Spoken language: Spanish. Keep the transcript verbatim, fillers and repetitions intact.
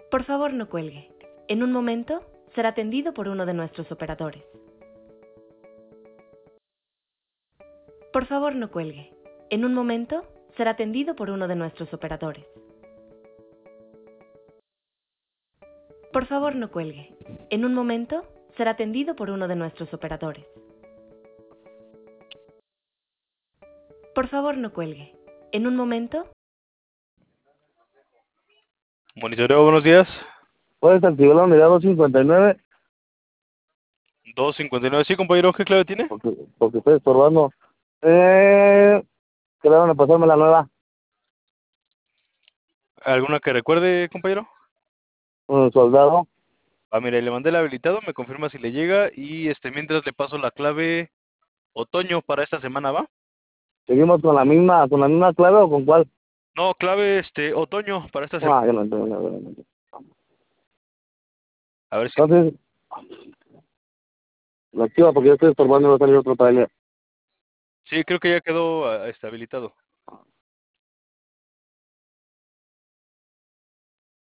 Por favor, no cuelgue. En un momento será atendido por uno de nuestros operadores. Por favor, no cuelgue. En un momento será atendido por uno de nuestros operadores. Por favor, no cuelgue. En un momento será atendido por uno de nuestros operadores. Por favor, no cuelgue. En un momento... Monitoreo, buenos días. ¿Puedes activar la unidad doscientos cincuenta y nueve? doscientos cincuenta y nueve, sí, compañero, ¿qué clave tiene? Porque, porque estoy estorbando. Eh, quedaron a pasarme la nueva. ¿Alguna que recuerde, compañero? Un soldado. Ah, mira, le mandé el habilitado, me confirma si le llega y este mientras le paso la clave otoño para esta semana, ¿va? ¿Seguimos con la misma, con la misma clave o con cuál? No, clave este otoño para esta semana. Ah, yo no entiendo, no entiendo, no entiendo. A ver si... Entonces, la activa porque yo estoy estorbando y va a salir otro trailer. Sí, creo que ya quedó ah, este, habilitado.